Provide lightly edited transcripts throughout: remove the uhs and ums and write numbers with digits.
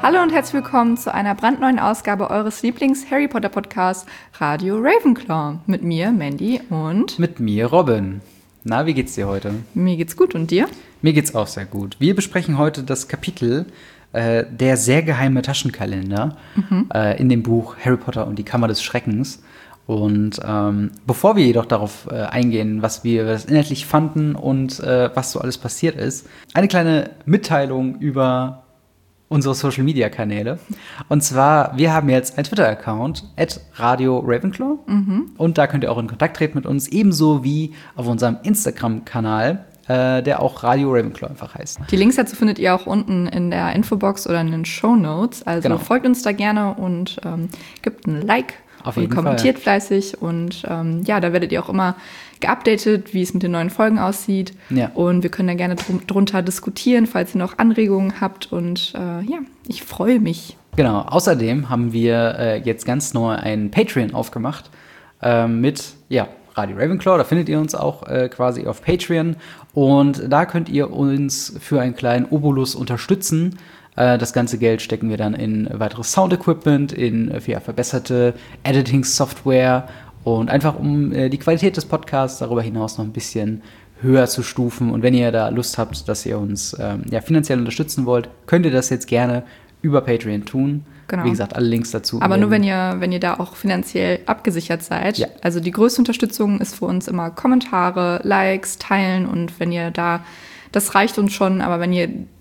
Hallo und herzlich willkommen zu einer brandneuen Ausgabe eures Lieblings-Harry Potter-Podcasts Radio Ravenclaw. Mit mir, Mandy, und mit mir, Robin. Na, wie geht's dir heute? Mir geht's gut, und dir? Mir geht's auch sehr gut. Wir besprechen heute das Kapitel der sehr geheime Taschenkalender in dem Buch Harry Potter und die Kammer des Schreckens. Und bevor wir jedoch darauf eingehen, was wir das inhaltlich fanden und was so alles passiert ist, eine kleine Mitteilung über unsere Social-Media-Kanäle. Und zwar, wir haben jetzt einen Twitter-Account, @Radio Ravenclaw. Und da könnt ihr auch in Kontakt treten mit uns, ebenso wie auf unserem Instagram-Kanal, der auch Radio Ravenclaw einfach heißt. Die Links dazu findet ihr auch unten in der Infobox oder in den Shownotes. Also folgt uns da gerne und gebt ein Like. Und kommentiert fleißig und da werdet ihr auch immer geupdatet, wie es mit den neuen Folgen aussieht. Ja. Und wir können da gerne drunter diskutieren, falls ihr noch Anregungen habt. Und ich freue mich. Genau, außerdem haben wir jetzt ganz neu ein Patreon aufgemacht mit Radio Ravenclaw. Da findet ihr uns auch quasi auf Patreon. Und da könnt ihr uns für einen kleinen Obolus unterstützen. Das ganze Geld stecken wir dann in weiteres Sound-Equipment, in verbesserte Editing-Software und einfach um die Qualität des Podcasts darüber hinaus noch ein bisschen höher zu stufen. Und wenn ihr da Lust habt, dass ihr uns finanziell unterstützen wollt, könnt ihr das jetzt gerne über Patreon tun. Genau. Wie gesagt, alle Links dazu. Aber nur wenn ihr da auch finanziell abgesichert seid. Ja. Also die größte Unterstützung ist für uns immer Kommentare, Likes, Teilen, und wenn ihr das reicht uns schon, aber wenn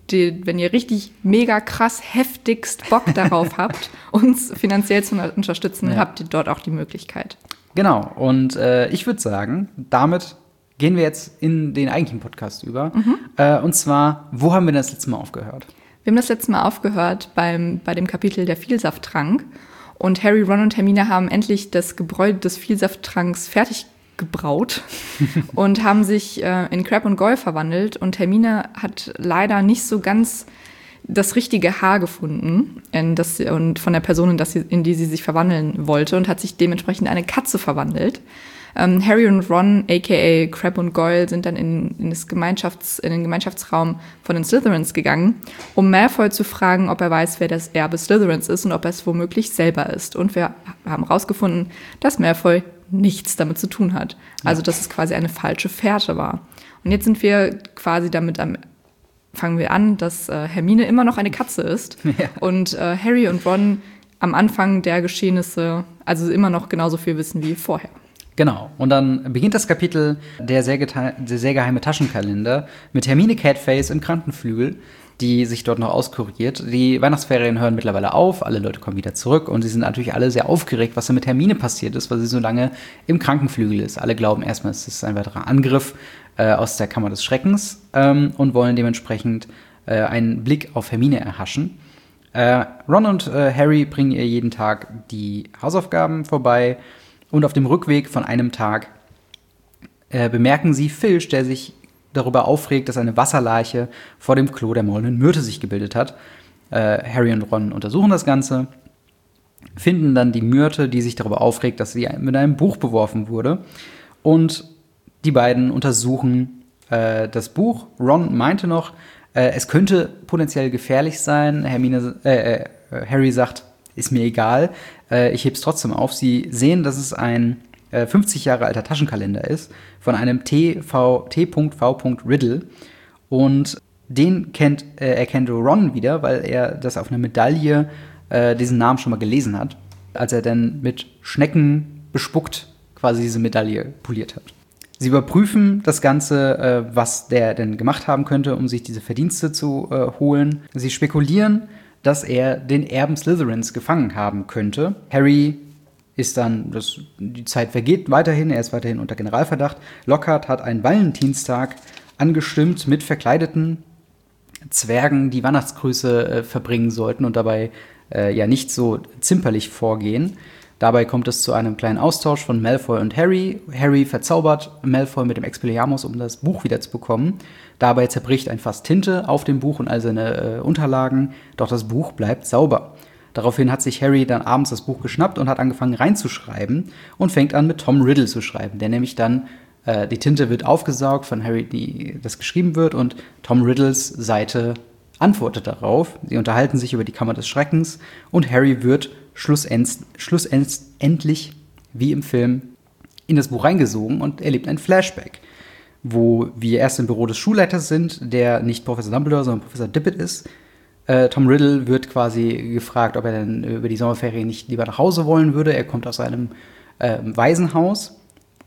ihr richtig mega krass heftigst Bock darauf habt, uns finanziell zu unterstützen, habt ihr dort auch die Möglichkeit. Genau, und ich würde sagen, damit gehen wir jetzt in den eigentlichen Podcast über. Und zwar, wo haben wir das letzte Mal aufgehört? Wir haben das letzte Mal aufgehört bei dem Kapitel der Vielsafttrank. Und Harry, Ron und Hermine haben endlich das Gebräu des Vielsaftttranks fertig gebraut und haben sich in Crabbe und Goyle verwandelt. Und Hermine hat leider nicht so ganz das richtige Haar gefunden und von der Person, in die sie sich verwandeln wollte, und hat sich dementsprechend in eine Katze verwandelt. Harry und Ron, a.k.a. Crabbe und Goyle, sind dann in den Gemeinschaftsraum von den Slytherins gegangen, um Malfoy zu fragen, ob er weiß, wer das Erbe Slytherins ist und ob er es womöglich selber ist. Und wir haben herausgefunden, dass Malfoy nichts damit zu tun hat. Also, dass es quasi eine falsche Fährte war. Und jetzt sind wir quasi fangen wir an, dass Hermine immer noch eine Katze ist und Harry und Ron am Anfang der Geschehnisse also immer noch genauso viel wissen wie vorher. Genau, und dann beginnt das Kapitel der sehr geheime Taschenkalender mit Hermine Catface im Krankenflügel, die sich dort noch auskuriert. Die Weihnachtsferien hören mittlerweile auf, alle Leute kommen wieder zurück und sie sind natürlich alle sehr aufgeregt, was da mit Hermine passiert ist, weil sie so lange im Krankenflügel ist. Alle glauben erstmal, es ist ein weiterer Angriff aus der Kammer des Schreckens und wollen dementsprechend einen Blick auf Hermine erhaschen. Ron und Harry bringen ihr jeden Tag die Hausaufgaben vorbei und auf dem Rückweg von einem Tag bemerken sie Filch, der sich darüber aufregt, dass eine Wasserleiche vor dem Klo der maulenden Myrte sich gebildet hat. Harry und Ron untersuchen das Ganze, finden dann die Myrte, die sich darüber aufregt, dass sie mit einem Buch beworfen wurde. Und die beiden untersuchen das Buch. Ron meinte noch, es könnte potenziell gefährlich sein. Harry sagt, ist mir egal, ich heb's trotzdem auf. Sie sehen, dass es ein 50 Jahre alter Taschenkalender ist, von einem T.V. Riddle. Und den erkennt Ron wieder, weil er das auf einer Medaille diesen Namen schon mal gelesen hat, als er dann mit Schnecken bespuckt quasi diese Medaille poliert hat. Sie überprüfen das Ganze, was der denn gemacht haben könnte, um sich diese Verdienste zu holen. Sie spekulieren, dass er den Erben Slytherins gefangen haben könnte. Harry ist dann, die Zeit vergeht weiterhin, er ist weiterhin unter Generalverdacht. Lockhart hat einen Valentinstag angestimmt mit verkleideten Zwergen, die Weihnachtsgrüße verbringen sollten und dabei nicht so zimperlich vorgehen. Dabei kommt es zu einem kleinen Austausch von Malfoy und Harry. Harry verzaubert Malfoy mit dem Expelliarmus, um das Buch wieder zu bekommen. Dabei zerbricht ein Fass Tinte auf dem Buch und all seine Unterlagen, doch das Buch bleibt sauber. Daraufhin hat sich Harry dann abends das Buch geschnappt und hat angefangen reinzuschreiben und fängt an mit Tom Riddle zu schreiben, der nämlich dann, die Tinte wird aufgesaugt von Harry, das geschrieben wird, und Tom Riddles Seite antwortet darauf. Sie unterhalten sich über die Kammer des Schreckens und Harry wird schlussendlich, wie im Film, in das Buch reingesogen und erlebt ein Flashback, wo wir erst im Büro des Schulleiters sind, der nicht Professor Dumbledore, sondern Professor Dippet ist. Tom Riddle wird quasi gefragt, ob er denn über die Sommerferien nicht lieber nach Hause wollen würde. Er kommt aus einem Waisenhaus.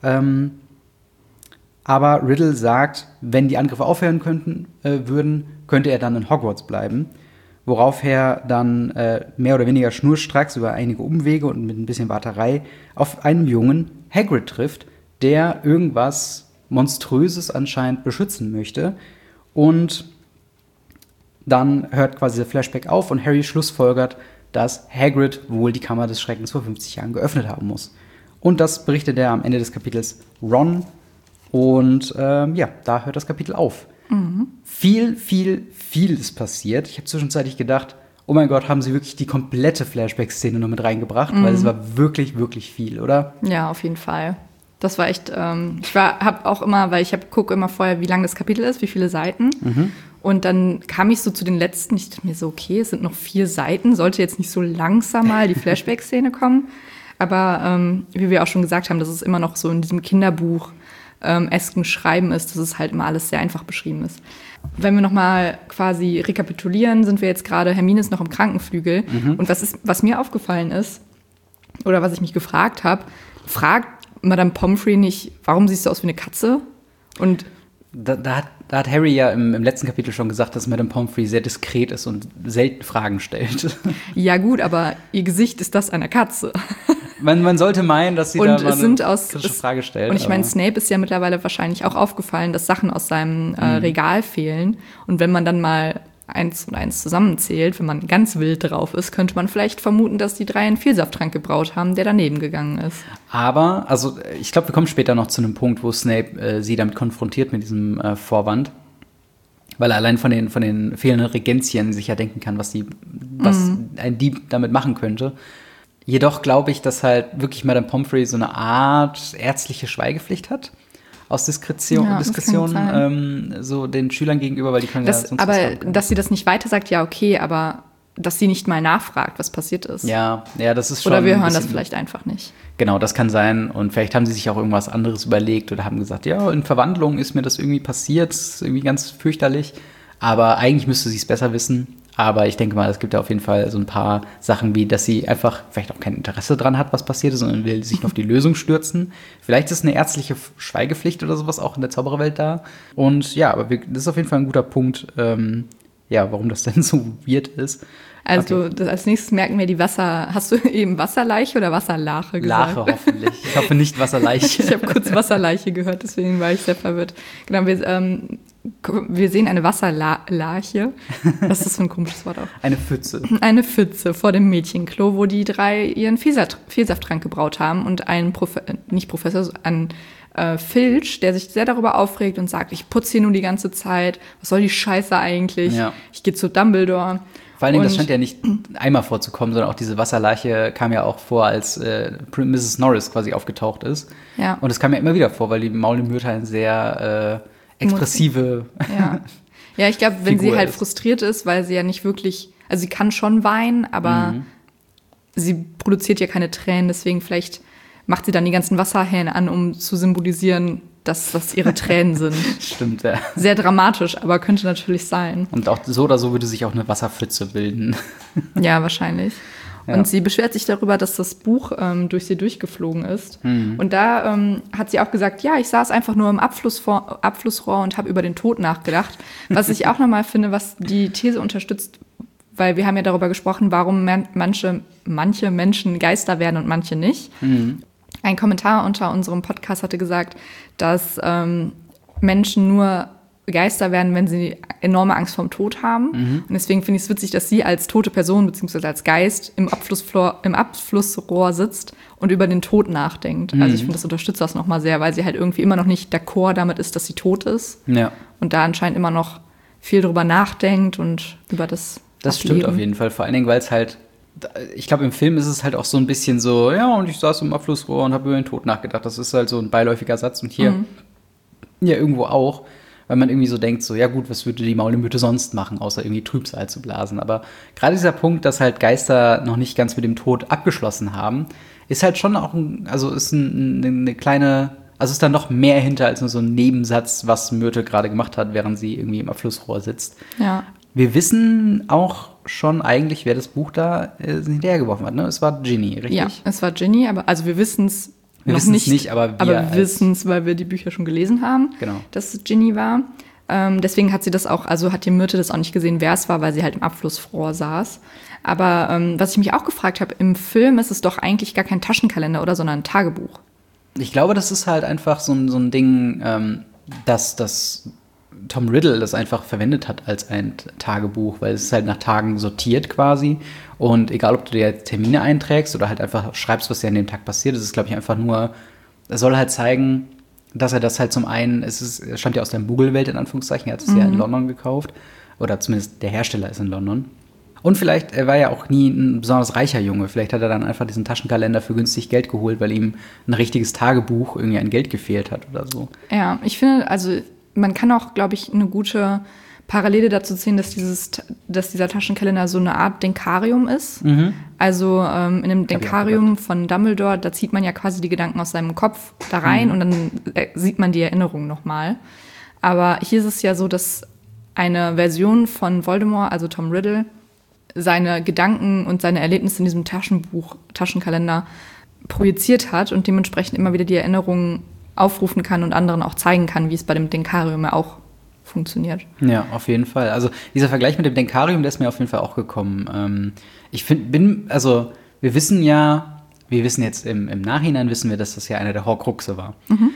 Aber Riddle sagt, wenn die Angriffe aufhören würden, könnte er dann in Hogwarts bleiben. Worauf er dann mehr oder weniger schnurstracks über einige Umwege und mit ein bisschen Warterei auf einen jungen Hagrid trifft, der irgendwas Monströses anscheinend beschützen möchte. Und dann hört quasi der Flashback auf und Harry schlussfolgert, dass Hagrid wohl die Kammer des Schreckens vor 50 Jahren geöffnet haben muss. Und das berichtet er am Ende des Kapitels Ron. Und da hört das Kapitel auf. Viel ist passiert. Ich habe zwischenzeitlich gedacht, oh mein Gott, haben sie wirklich die komplette Flashback-Szene noch mit reingebracht? Weil es war wirklich, wirklich viel, oder? Ja, auf jeden Fall. Das war echt, habe auch immer, weil gucke immer vorher, wie lang das Kapitel ist, wie viele Seiten. Und dann kam ich so zu den letzten, ich dachte mir so, okay, es sind noch 4 Seiten, sollte jetzt nicht so langsam mal die Flashback-Szene kommen. Aber wie wir auch schon gesagt haben, dass es immer noch so in diesem Kinderbuch esken Schreiben ist, dass es halt immer alles sehr einfach beschrieben ist. Wenn wir nochmal quasi rekapitulieren, sind wir jetzt gerade, Hermine ist noch im Krankenflügel. Und was mir aufgefallen ist, oder was ich mich gefragt habe, fragt Madame Pomfrey nicht, warum siehst du aus wie eine Katze? Und Da hat Harry ja im letzten Kapitel schon gesagt, dass Madame Pomfrey sehr diskret ist und selten Fragen stellt. Ja gut, aber ihr Gesicht ist das einer Katze. Man sollte meinen, dass sie und da mal eine kritische Frage stellt. Und ich meine, Snape ist ja mittlerweile wahrscheinlich auch aufgefallen, dass Sachen aus seinem Regal fehlen. Und wenn man dann mal 1 und 1 zusammenzählt, wenn man ganz wild drauf ist, könnte man vielleicht vermuten, dass die 3 einen Vielsafttrank gebraut haben, der daneben gegangen ist. Aber, also ich glaube, wir kommen später noch zu einem Punkt, wo Snape sie damit konfrontiert mit diesem Vorwand. Weil er allein von den fehlenden Regenzien sich ja denken kann, was ein Dieb damit machen könnte. Jedoch glaube ich, dass halt wirklich Madame Pomfrey so eine Art ärztliche Schweigepflicht hat. Aus Diskretion so den Schülern gegenüber, weil die können sonst aber dass sie das nicht weiter sagt, ja okay, aber dass sie nicht mal nachfragt, was passiert ist. Ja, das ist schon. Oder wir hören das vielleicht einfach nicht. Genau, das kann sein. Und vielleicht haben sie sich auch irgendwas anderes überlegt oder haben gesagt, ja, in Verwandlung ist mir das irgendwie passiert, ist irgendwie ganz fürchterlich. Aber eigentlich müsste sie es besser wissen. Aber ich denke mal, es gibt ja auf jeden Fall so ein paar Sachen, wie dass sie einfach vielleicht auch kein Interesse dran hat, was passiert ist, sondern will sich nur auf die Lösung stürzen. Vielleicht ist eine ärztliche Schweigepflicht oder sowas auch in der Zaubererwelt da. Und ja, aber das ist auf jeden Fall ein guter Punkt, warum das denn so weird ist. Also als nächstes merken wir die hast du eben Wasserleiche oder Wasserlache gesagt? Lache hoffentlich. Ich hoffe nicht Wasserleiche. Ich habe kurz Wasserleiche gehört, deswegen war ich sehr verwirrt. Genau, wir sehen eine Wasserlarche. Was ist das für ein komisches Wort auch? Eine Pfütze. Eine Pfütze vor dem Mädchenklo, wo die 3 ihren Vielsafttrank gebraut haben und ein Filch, der sich sehr darüber aufregt und sagt, ich putze hier nur die ganze Zeit, was soll die Scheiße eigentlich? Ja. Ich gehe zu Dumbledore. Vor allen Dingen, das scheint ja nicht einmal vorzukommen, sondern auch diese Wasserleiche kam ja auch vor, als Mrs. Norris quasi aufgetaucht ist. Ja. Und es kam ja immer wieder vor, weil die Maulemyrte eine sehr expressive Ja, ich glaube, wenn sie halt frustriert ist, weil sie ja nicht wirklich, also sie kann schon weinen, aber sie produziert ja keine Tränen, deswegen vielleicht macht sie dann die ganzen Wasserhähne an, um zu symbolisieren, dass das ihre Tränen sind. Stimmt, ja. Sehr dramatisch, aber könnte natürlich sein. Und auch so oder so würde sich auch eine Wasserpfütze bilden. Ja, wahrscheinlich. Ja. Und sie beschwert sich darüber, dass das Buch durch sie durchgeflogen ist. Und da hat sie auch gesagt, ja, ich saß einfach nur im Abflussrohr und habe über den Tod nachgedacht. Was ich auch nochmal finde, was die These unterstützt, weil wir haben ja darüber gesprochen, warum manche Menschen Geister werden und manche nicht. Ein Kommentar unter unserem Podcast hatte gesagt, dass Menschen nur Geister werden, wenn sie enorme Angst vorm Tod haben. Und deswegen finde ich es witzig, dass sie als tote Person bzw. als Geist im Abflussrohr sitzt und über den Tod nachdenkt. Also ich finde, das unterstützt das nochmal sehr, weil sie halt irgendwie immer noch nicht d'accord damit ist, dass sie tot ist. Ja. Und da anscheinend immer noch viel drüber nachdenkt und über das stimmt auf jeden Fall. Vor allen Dingen, weil es halt, ich glaube, im Film ist es halt auch so ein bisschen so, ja, und ich saß im Abflussrohr und habe über den Tod nachgedacht. Das ist halt so ein beiläufiger Satz. Und hier ja irgendwo auch. weil man irgendwie so denkt, so, ja gut, was würde die Maulemütte sonst machen, außer irgendwie Trübsal zu blasen. Aber gerade dieser Punkt, dass halt Geister noch nicht ganz mit dem Tod abgeschlossen haben, ist halt schon auch eine kleine, also ist dann noch mehr hinter als nur so ein Nebensatz, was Myrte gerade gemacht hat, während sie irgendwie im Abflussrohr sitzt. Ja. Wir wissen auch schon eigentlich, wer das Buch da hinterhergeworfen hat, ne? Es war Ginny, richtig? Ja, es war Ginny, aber also wir wissen es noch nicht, aber wir wissen es, weil wir die Bücher schon gelesen haben, genau, dass es Ginny war. Deswegen hat sie das auch, also hat die Myrte das auch nicht gesehen, wer es war, weil sie halt im Abflussrohr saß. Aber was ich mich auch gefragt habe, im Film ist es doch eigentlich gar kein Taschenkalender, oder, sondern ein Tagebuch. Ich glaube, das ist halt einfach so ein Ding, dass Tom Riddle das einfach verwendet hat als ein Tagebuch, weil es ist halt nach Tagen sortiert quasi. Und egal, ob du dir jetzt Termine einträgst oder halt einfach schreibst, was dir an dem Tag passiert, das ist, glaube ich, einfach nur, es soll halt zeigen, dass er das halt zum einen, es stammt ja aus der Google-Welt in Anführungszeichen, er hat es ja in London gekauft. Oder zumindest der Hersteller ist in London. Und vielleicht, er war ja auch nie ein besonders reicher Junge. Vielleicht hat er dann einfach diesen Taschenkalender für günstig Geld geholt, weil ihm ein richtiges Tagebuch irgendwie an Geld gefehlt hat oder so. Ja, ich finde, also man kann auch, glaube ich, eine gute Parallele dazu ziehen, dass dieser Taschenkalender so eine Art Denkarium ist. Also in dem Denkarium von Dumbledore, da zieht man ja quasi die Gedanken aus seinem Kopf da rein und dann sieht man die Erinnerungen nochmal. Aber hier ist es ja so, dass eine Version von Voldemort, also Tom Riddle, seine Gedanken und seine Erlebnisse in diesem Taschenkalender projiziert hat und dementsprechend immer wieder die Erinnerungen aufrufen kann und anderen auch zeigen kann, wie es bei dem Denkarium ja auch funktioniert. Ja, auf jeden Fall. Also dieser Vergleich mit dem Denkarium, der ist mir auf jeden Fall auch gekommen. Wir wissen jetzt im Nachhinein, wissen wir, dass das ja einer der Horcruxe war.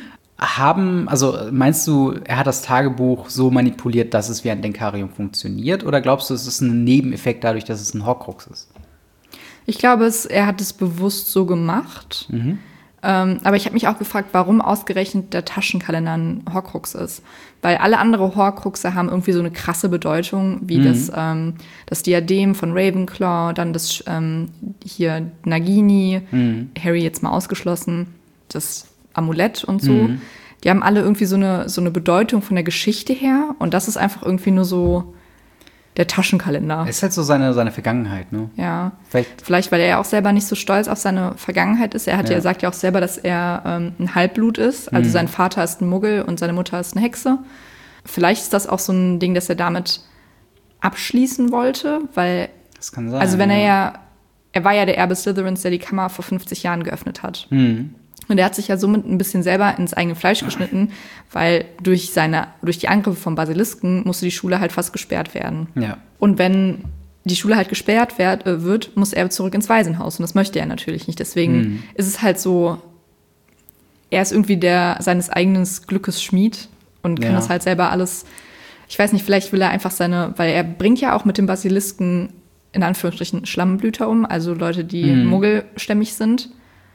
Meinst du, er hat das Tagebuch so manipuliert, dass es wie ein Denkarium funktioniert? Oder glaubst du, es ist ein Nebeneffekt dadurch, dass es ein Horcrux ist? Ich glaube, er hat es bewusst so gemacht. Aber ich habe mich auch gefragt, warum ausgerechnet der Taschenkalender ein Horcrux ist. Weil alle anderen Horcruxe haben irgendwie so eine krasse Bedeutung, wie das Diadem von Ravenclaw, dann das hier Nagini, Harry jetzt mal ausgeschlossen, das Amulett und so. Die haben alle irgendwie so eine Bedeutung von der Geschichte her. Und das ist einfach irgendwie nur so der Taschenkalender. Es ist halt so seine Vergangenheit, ne? Ja, vielleicht, weil er ja auch selber nicht so stolz auf seine Vergangenheit ist. Er sagt ja auch selber, dass er ein Halbblut ist. Also sein Vater ist ein Muggel und seine Mutter ist eine Hexe. Vielleicht ist das auch so ein Ding, das er damit abschließen wollte, weil das kann sein. Also wenn er war ja der Erbe Slytherins, der die Kammer vor 50 Jahren geöffnet hat. Und er hat sich ja somit ein bisschen selber ins eigene Fleisch geschnitten, weil durch die Angriffe vom Basilisken musste die Schule halt fast gesperrt werden. Ja. Und wenn die Schule halt gesperrt wird, muss er zurück ins Waisenhaus. Und das möchte er natürlich nicht. Deswegen ist es halt so, er ist irgendwie seines eigenen Glückes Schmied und kann das halt selber alles, ich weiß nicht, vielleicht will er einfach weil er bringt ja auch mit dem Basilisken in Anführungsstrichen Schlammblüter um, also Leute, die muggelstämmig sind.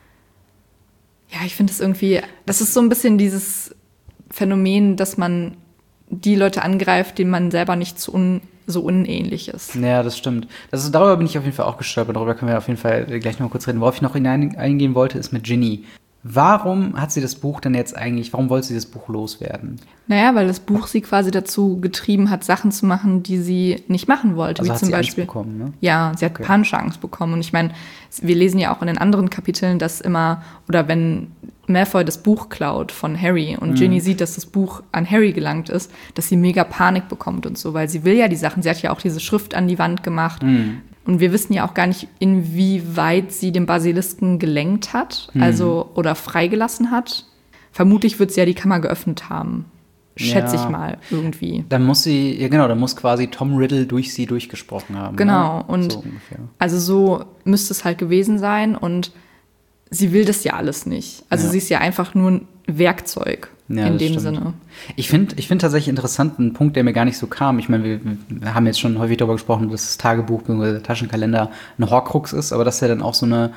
Ja, ich finde es irgendwie, das ist so ein bisschen dieses Phänomen, dass man die Leute angreift, denen man selber nicht so unähnlich ist. Ja, das stimmt. Darüber bin ich auf jeden Fall auch gestolpert. Darüber können wir auf jeden Fall gleich noch mal kurz reden. Worauf ich noch eingehen wollte, ist mit Ginny. Warum hat sie das Buch denn jetzt eigentlich, warum wollte sie das Buch loswerden? Naja, weil das Buch sie quasi dazu getrieben hat, Sachen zu machen, die sie nicht machen wollte. Also wie hat zum sie Beispiel Angst bekommen, ne? Ja, sie hat panische Angst bekommen. Und ich meine, wir lesen ja auch in den anderen Kapiteln, dass wenn Malfoy das Buch klaut von Harry und Ginny sieht, dass das Buch an Harry gelangt ist, dass sie mega Panik bekommt und so, weil sie will ja die Sachen, sie hat ja auch diese Schrift an die Wand gemacht. Und wir wissen ja auch gar nicht, inwieweit sie den Basilisken gelenkt hat, oder freigelassen hat. Vermutlich wird sie ja die Kammer geöffnet haben. Schätze ich mal, irgendwie. Dann muss quasi Tom Riddle durch sie durchgesprochen haben. Genau, ne? und so ungefähr. Also so müsste es halt gewesen sein und sie will das ja alles nicht. Also sie ist ja einfach nur ein Werkzeug in dem Sinne. Ich find tatsächlich interessant, einen Punkt, der mir gar nicht so kam. Ich meine, wir haben jetzt schon häufig darüber gesprochen, dass das Tagebuch bzw. der Taschenkalender eine Horcrux ist, aber dass er dann auch so eine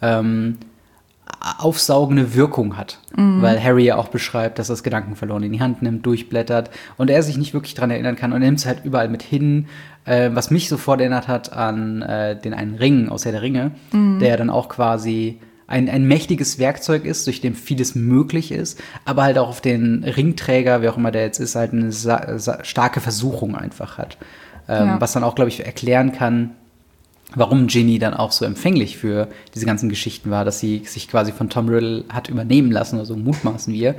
aufsaugende Wirkung hat. Weil Harry ja auch beschreibt, dass er das Gedanken verloren in die Hand nimmt, durchblättert und er sich nicht wirklich dran erinnern kann und er nimmt es halt überall mit hin, was mich sofort erinnert hat an den einen Ring aus Herr der Ringe, der dann auch quasi ein mächtiges Werkzeug ist, durch dem vieles möglich ist, aber halt auch auf den Ringträger, wer auch immer der jetzt ist, halt eine starke Versuchung einfach hat. Was dann auch, glaube ich, erklären kann, warum Ginny dann auch so empfänglich für diese ganzen Geschichten war, dass sie sich quasi von Tom Riddle hat übernehmen lassen, oder so mutmaßen wir.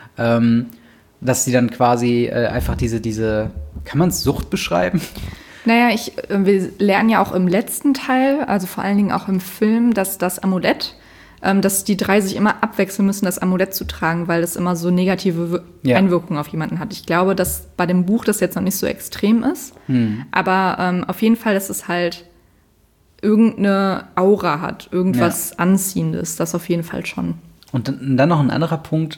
Dass sie dann quasi einfach diese, kann man es Sucht beschreiben? Naja, wir lernen ja auch im letzten Teil, also vor allen Dingen auch im Film, dass das Amulett, dass die drei sich immer abwechseln müssen, das Amulett zu tragen, weil das immer so negative Einwirkungen auf jemanden hat. Ich glaube, dass bei dem Buch das jetzt noch nicht so extrem ist, aber auf jeden Fall, dass es halt irgendeine Aura hat, irgendwas Anziehendes, das auf jeden Fall schon. Und dann noch ein anderer Punkt,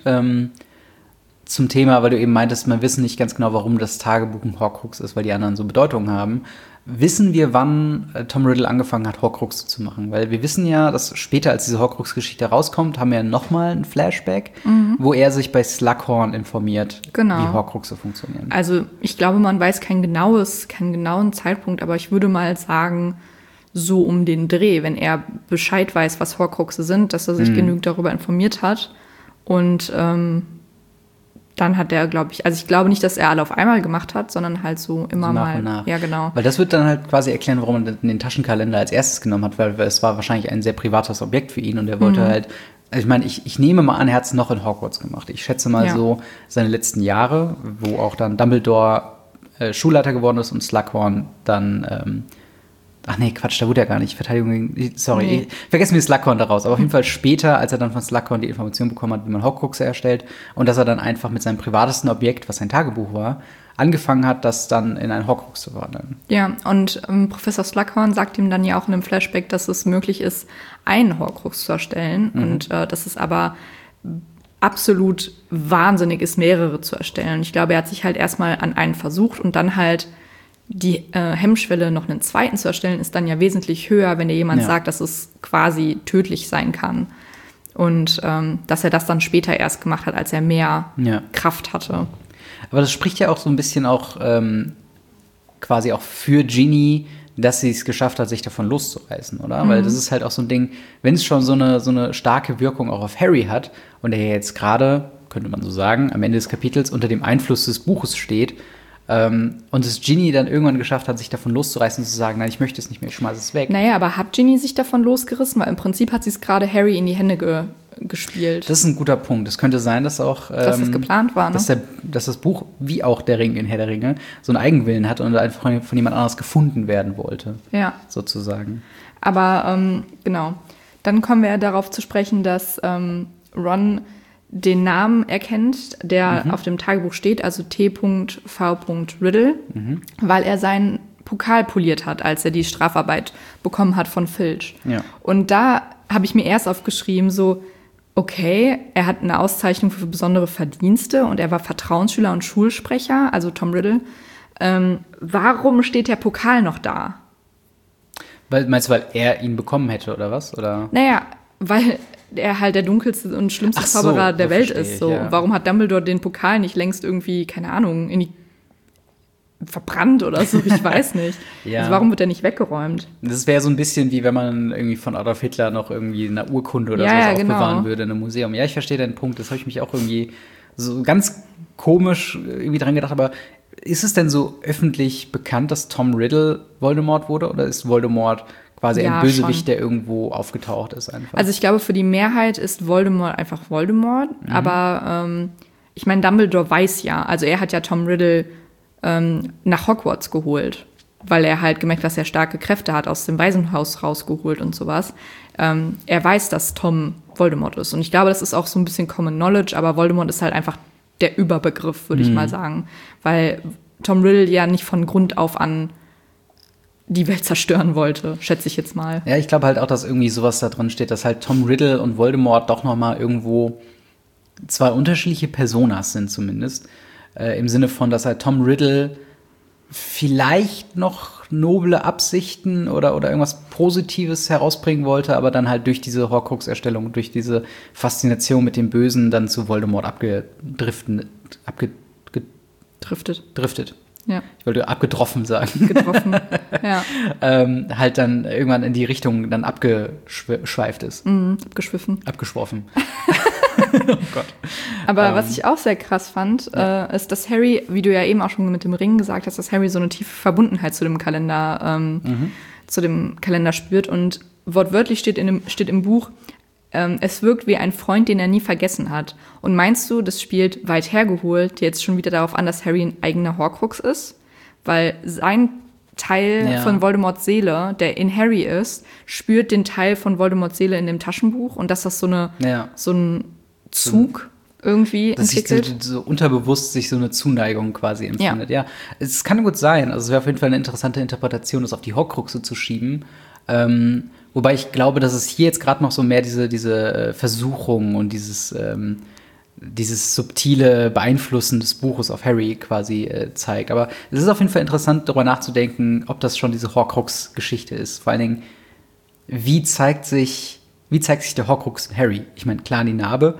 zum Thema, weil du eben meintest, man wissen nicht ganz genau, warum das Tagebuch ein Horcrux ist, weil die anderen so Bedeutung haben. Wissen wir, wann Tom Riddle angefangen hat, Horcruxe zu machen? Weil wir wissen ja, dass später, als diese Horcrux-Geschichte rauskommt, haben wir ja nochmal ein Flashback, wo er sich bei Slughorn informiert, wie Horcruxe funktionieren. Also ich glaube, man weiß keinen genauen Zeitpunkt, aber ich würde mal sagen, so um den Dreh, wenn er Bescheid weiß, was Horcruxe sind, dass er sich genügend darüber informiert hat. Und dann hat er, glaube ich, also ich glaube nicht, dass er alle auf einmal gemacht hat, sondern halt so immer so nach und nach. Ja, genau. Weil das wird dann halt quasi erklären, warum er den Taschenkalender als erstes genommen hat, weil es war wahrscheinlich ein sehr privates Objekt für ihn und er wollte halt, also ich meine, ich nehme mal an, er hat es noch in Hogwarts gemacht. Ich schätze mal so seine letzten Jahre, wo auch dann Dumbledore Schulleiter geworden ist und Slughorn dann ach nee, Quatsch, da wurde er gar nicht. Verteidigung gegen. Sorry, vergessen wir Slughorn daraus. Aber auf jeden Fall später, als er dann von Slughorn die Information bekommen hat, wie man Horcruxe erstellt und dass er dann einfach mit seinem privatesten Objekt, was sein Tagebuch war, angefangen hat, das dann in ein Horcrux zu verwandeln. Ja, und Professor Slughorn sagt ihm dann ja auch in einem Flashback, dass es möglich ist, einen Horcrux zu erstellen und dass es aber absolut wahnsinnig ist, mehrere zu erstellen. Und ich glaube, er hat sich halt erstmal an einen versucht und dann halt die Hemmschwelle, noch einen zweiten zu erstellen, ist dann ja wesentlich höher, wenn dir jemand sagt, dass es quasi tödlich sein kann. Und dass er das dann später erst gemacht hat, als er mehr Kraft hatte. Aber das spricht ja auch so ein bisschen auch quasi auch für Ginny, dass sie es geschafft hat, sich davon loszureißen, oder? Weil das ist halt auch so ein Ding, wenn es schon so eine starke Wirkung auch auf Harry hat und er jetzt gerade, könnte man so sagen, am Ende des Kapitels unter dem Einfluss des Buches steht, und es Ginny dann irgendwann geschafft hat, sich davon loszureißen und zu sagen, nein, ich möchte es nicht mehr, ich schmeiße es weg. Naja, aber hat Ginny sich davon losgerissen? Weil im Prinzip hat sie es gerade Harry in die Hände gespielt. Das ist ein guter Punkt. Es könnte sein, dass auch dass das geplant war, ne? Dass das Buch, wie auch der Ring in Herr der Ringe, so einen Eigenwillen hat und einfach von jemand anderes gefunden werden wollte. Ja. Sozusagen. Aber genau. Dann kommen wir darauf zu sprechen, dass Ron den Namen erkennt, der auf dem Tagebuch steht, also T.V. Riddle, weil er seinen Pokal poliert hat, als er die Strafarbeit bekommen hat von Filch. Ja. Und da habe ich mir erst aufgeschrieben, so, okay, er hat eine Auszeichnung für besondere Verdienste und er war Vertrauensschüler und Schulsprecher, also Tom Riddle. Warum steht der Pokal noch da? Meinst du, weil er ihn bekommen hätte, oder was? Oder? Naja, weil er halt der dunkelste und schlimmste Zauberer der Welt ist. So. Ja. Warum hat Dumbledore den Pokal nicht längst irgendwie, keine Ahnung, verbrannt oder so? Ich weiß nicht. Also warum wird er nicht weggeräumt? Das wäre so ein bisschen wie wenn man irgendwie von Adolf Hitler noch irgendwie eine Urkunde oder sowas aufbewahren würde in einem Museum. Ja, ich verstehe deinen Punkt. Das habe ich mich auch irgendwie so ganz komisch irgendwie dran gedacht. Aber ist es denn so öffentlich bekannt, dass Tom Riddle Voldemort wurde? Oder ist Voldemort quasi ein Bösewicht, schon, der irgendwo aufgetaucht ist einfach? Also ich glaube, für die Mehrheit ist Voldemort einfach Voldemort. Aber ich meine, Dumbledore weiß ja, also er hat ja Tom Riddle nach Hogwarts geholt, weil er halt gemerkt, dass er starke Kräfte hat, aus dem Waisenhaus rausgeholt und sowas. Er weiß, dass Tom Voldemort ist. Und ich glaube, das ist auch so ein bisschen Common Knowledge, aber Voldemort ist halt einfach der Überbegriff, würde ich mal sagen. Weil Tom Riddle ja nicht von Grund auf an die Welt zerstören wollte, schätze ich jetzt mal. Ja, ich glaube halt auch, dass irgendwie sowas da drin steht, dass halt Tom Riddle und Voldemort doch noch mal irgendwo zwei unterschiedliche Personas sind zumindest. Im Sinne von, dass halt Tom Riddle vielleicht noch noble Absichten oder irgendwas Positives herausbringen wollte, aber dann halt durch diese Horcrux-Erstellung, durch diese Faszination mit dem Bösen dann zu Voldemort driftet. Ja. Ich wollte abgetroffen sagen. Getroffen. Ja. Halt dann irgendwann in die Richtung dann abgeschweift ist. Abgeschwiffen. Abgeschworfen. Oh Gott. Aber was ich auch sehr krass fand, ist, dass Harry, wie du ja eben auch schon mit dem Ring gesagt hast, dass Harry so eine tiefe Verbundenheit zu dem Kalender spürt. Und wortwörtlich steht im Buch, es wirkt wie ein Freund, den er nie vergessen hat. Und meinst du, das spielt weit hergeholt jetzt schon wieder darauf an, dass Harry ein eigener Horcrux ist? Weil sein Teil von Voldemorts Seele, der in Harry ist, spürt den Teil von Voldemorts Seele in dem Taschenbuch. Und dass das so ein Zug irgendwie entwickelt. Dass sich so unterbewusst sich so eine Zuneigung quasi empfindet. Ja, es kann gut sein. Also es wäre auf jeden Fall eine interessante Interpretation, das auf die Horcruxe zu schieben. Wobei ich glaube, dass es hier jetzt gerade noch so mehr diese Versuchung und dieses subtile Beeinflussen des Buches auf Harry quasi zeigt. Aber es ist auf jeden Fall interessant, darüber nachzudenken, ob das schon diese Horcrux-Geschichte ist. Vor allen Dingen, wie zeigt sich der Horcrux in Harry? Ich meine, klar, die Narbe.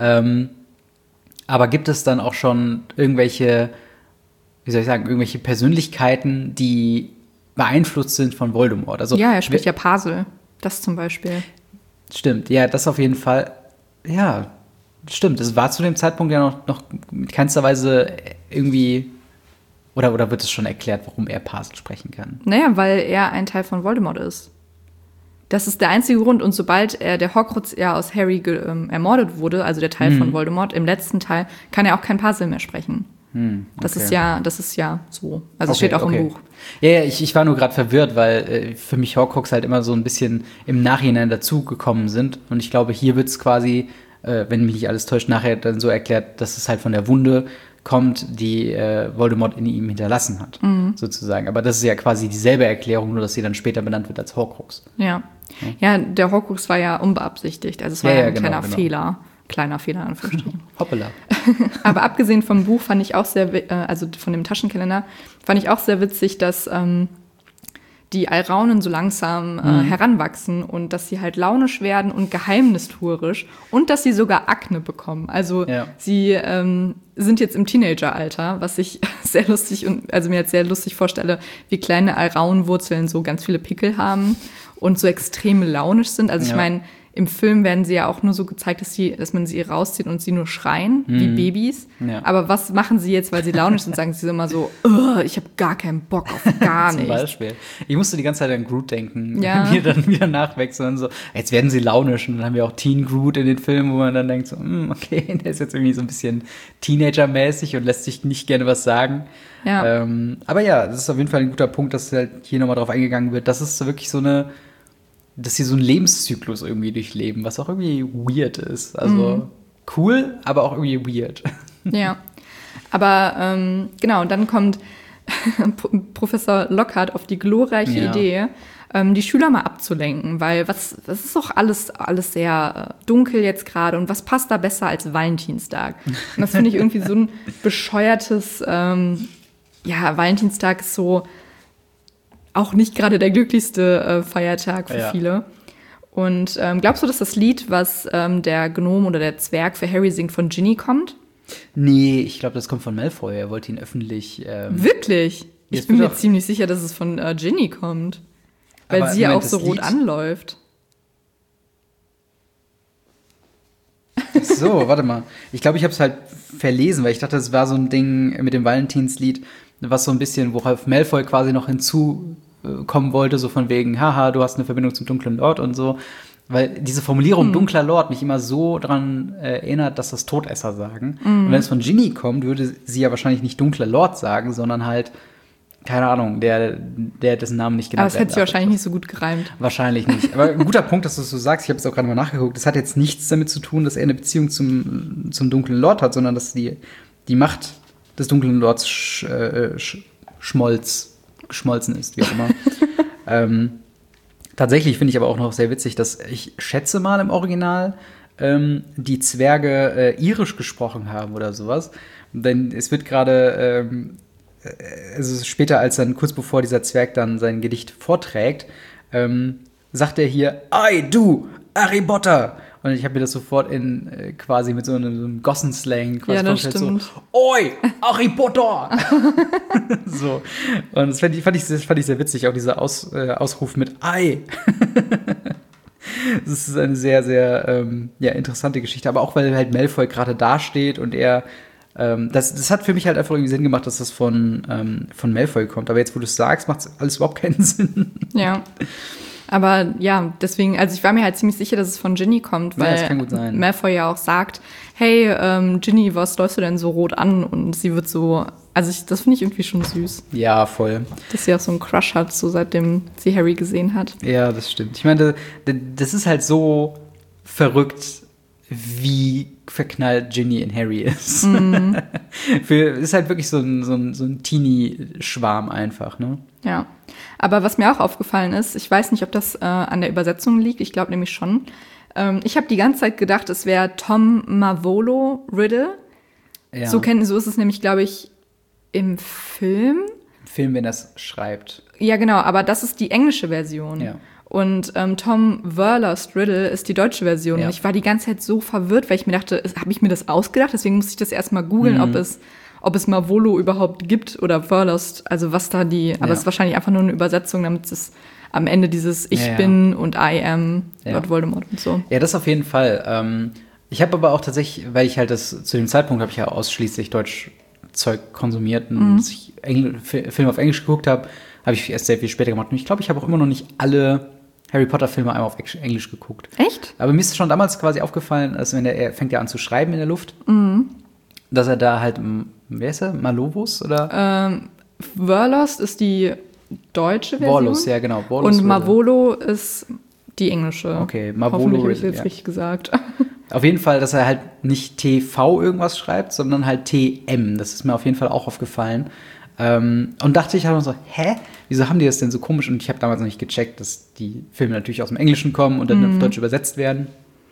Aber gibt es dann auch schon irgendwelche Persönlichkeiten, die beeinflusst sind von Voldemort? Also, ja, er spricht ja Parsel. Das zum Beispiel. Stimmt, ja, das auf jeden Fall. Ja, stimmt. Es war zu dem Zeitpunkt ja noch in keinster Weise irgendwie. Oder wird es schon erklärt, warum er Parsel sprechen kann? Naja, weil er ein Teil von Voldemort ist. Das ist der einzige Grund. Und sobald der Horcrux ja aus Harry ermordet wurde, also der Teil von Voldemort, im letzten Teil, kann er auch kein Parsel mehr sprechen. Okay. Das ist ja so. Also es steht auch im Buch. Ja, ich war nur gerade verwirrt, weil für mich Horcrux halt immer so ein bisschen im Nachhinein dazugekommen sind. Und ich glaube, hier wird es quasi, wenn mich nicht alles täuscht, nachher dann so erklärt, dass es halt von der Wunde kommt, die Voldemort in ihm hinterlassen hat, sozusagen. Aber das ist ja quasi dieselbe Erklärung, nur dass sie dann später benannt wird als Horcrux. Ja, der Horcrux war ja unbeabsichtigt. Also es war ja ein kleiner Fehler. Kleiner Fehler, in Anführungsstrichen. Hoppala. Aber abgesehen vom Buch fand ich auch also von dem Taschenkalender, fand ich auch sehr witzig, dass die Alraunen so langsam heranwachsen und dass sie halt launisch werden und geheimnistuerisch und dass sie sogar Akne bekommen. Also sie sind jetzt im Teenageralter, was ich sehr lustig mir jetzt sehr lustig vorstelle, wie kleine Alraunenwurzeln so ganz viele Pickel haben und so extrem launisch sind. Also ich meine, im Film werden sie ja auch nur so gezeigt, dass man sie rauszieht und sie nur schreien, wie Babys. Ja. Aber was machen sie jetzt, weil sie launisch sind? Sagen sie immer so, ich habe gar keinen Bock auf gar nichts. Zum Beispiel. Ich musste die ganze Zeit an Groot denken, wenn wir dann wieder nachwechseln und so. Jetzt werden sie launisch. Und dann haben wir auch Teen Groot in den Filmen, wo man dann denkt so, okay, der ist jetzt irgendwie so ein bisschen Teenager-mäßig und lässt sich nicht gerne was sagen. Ja. Aber ja, das ist auf jeden Fall ein guter Punkt, dass halt hier nochmal drauf eingegangen wird. Das ist wirklich dass sie so einen Lebenszyklus irgendwie durchleben, was auch irgendwie weird ist. Also cool, aber auch irgendwie weird. Ja, aber genau, und dann kommt Professor Lockhart auf die glorreiche Idee, die Schüler mal abzulenken, weil das ist doch alles sehr dunkel jetzt gerade und was passt da besser als Valentinstag? Und das finde ich irgendwie so ein bescheuertes, Valentinstag ist so auch nicht gerade der glücklichste Feiertag für viele. Und glaubst du, dass das Lied, was der Gnom oder der Zwerg für Harry singt, von Ginny kommt? Nee, ich glaube, das kommt von Malfoy. Er wollte ihn öffentlich... Wirklich? Ich bin mir ziemlich sicher, dass es von Ginny kommt. Weil sie ja auch so rot anläuft. So, warte mal. Ich glaube, ich habe es halt verlesen, weil ich dachte, es war so ein Ding mit dem Valentinslied, was so ein bisschen, worauf Malfoy quasi noch hinzukommen wollte, so von wegen, haha, du hast eine Verbindung zum dunklen Lord und so. Weil diese Formulierung dunkler Lord mich immer so daran erinnert, dass das Todesser sagen. Und wenn es von Ginny kommt, würde sie ja wahrscheinlich nicht dunkler Lord sagen, sondern halt, keine Ahnung, der dessen Namen nicht genannt wird. Aber es hätte sich wahrscheinlich nicht so gut gereimt. Wahrscheinlich nicht. Aber ein guter Punkt, dass du es so sagst, ich habe es auch gerade mal nachgeguckt, das hat jetzt nichts damit zu tun, dass er eine Beziehung zum dunklen Lord hat, sondern dass die Macht des dunklen Lords geschmolzen ist, wie auch immer. Tatsächlich finde ich aber auch noch sehr witzig, dass ich schätze mal im Original die Zwerge irisch gesprochen haben oder sowas. Denn es wird gerade, also später, als dann kurz bevor dieser Zwerg dann sein Gedicht vorträgt, sagt er hier, "Ei, du, Harry Potter!" Und ich habe mir das sofort in quasi mit so einem Gossen-Slang quasi Ja, das vorgestellt, stimmt. so, Oi, Harry Potter! So. Und das fand ich sehr witzig, auch dieser Ausruf mit Ei. Das ist eine sehr, sehr interessante Geschichte. Aber auch, weil halt Malfoy gerade dasteht und er das hat für mich halt einfach irgendwie Sinn gemacht, dass das von Malfoy kommt. Aber jetzt, wo du es sagst, macht es alles überhaupt keinen Sinn. Ja. Aber ja, deswegen, also ich war mir halt ziemlich sicher, dass es von Ginny kommt, weil das kann gut sein. Malfoy ja auch sagt, hey, Ginny, was läufst du denn so rot an? Und sie wird so, also das finde ich irgendwie schon süß, Ja, voll. dass sie auch so einen Crush hat, so seitdem sie Harry gesehen hat. Ja, das stimmt. Ich meine, das ist halt so verrückt, wie verknallt Ginny in Harry ist. Ist halt wirklich so ein Teenie-Schwarm einfach, ne? Ja, aber was mir auch aufgefallen ist, ich weiß nicht, ob das an der Übersetzung liegt, ich glaube nämlich schon. Ich habe die ganze Zeit gedacht, es wäre Tom Marvolo Riddle. Ja. So ist es nämlich, glaube ich, im Film. Im Film, wenn er es schreibt. Ja, genau, aber das ist die englische Version. Ja. Und Tom Verlost Riddle ist die deutsche Version. Ja. Und ich war die ganze Zeit so verwirrt, weil ich mir dachte, habe ich mir das ausgedacht? Deswegen musste ich das erstmal googeln, ob es Marvolo überhaupt gibt oder Verlost. Also was da aber es ist wahrscheinlich einfach nur eine Übersetzung, damit es am Ende dieses Ich bin und I am Lord Voldemort und so. Ja, das auf jeden Fall. Ich habe aber auch tatsächlich, weil ich halt zu dem Zeitpunkt habe ich ja ausschließlich Deutsch-Zeug konsumiert und dass ich Filme auf Englisch geguckt habe ich erst sehr viel später gemacht. Und ich glaube, ich habe auch immer noch nicht alle Harry Potter-Filme einmal auf Englisch geguckt. Echt? Aber mir ist schon damals quasi aufgefallen, dass wenn er fängt ja an zu schreiben in der Luft, dass er da halt, wer ist er? Malovus oder? Verlost ist die deutsche Version. Volus, ja genau. Volus und Marvolo ist die englische. Okay, Marvolo Hoffentlich habe ich Riddle, jetzt richtig gesagt. Auf jeden Fall, dass er halt nicht TV irgendwas schreibt, sondern halt TM. Das ist mir auf jeden Fall auch aufgefallen. Und dachte ich halt so, wieso haben die das denn so komisch? Und ich habe damals noch nicht gecheckt, dass die Filme natürlich aus dem Englischen kommen und dann auf Deutsch übersetzt werden.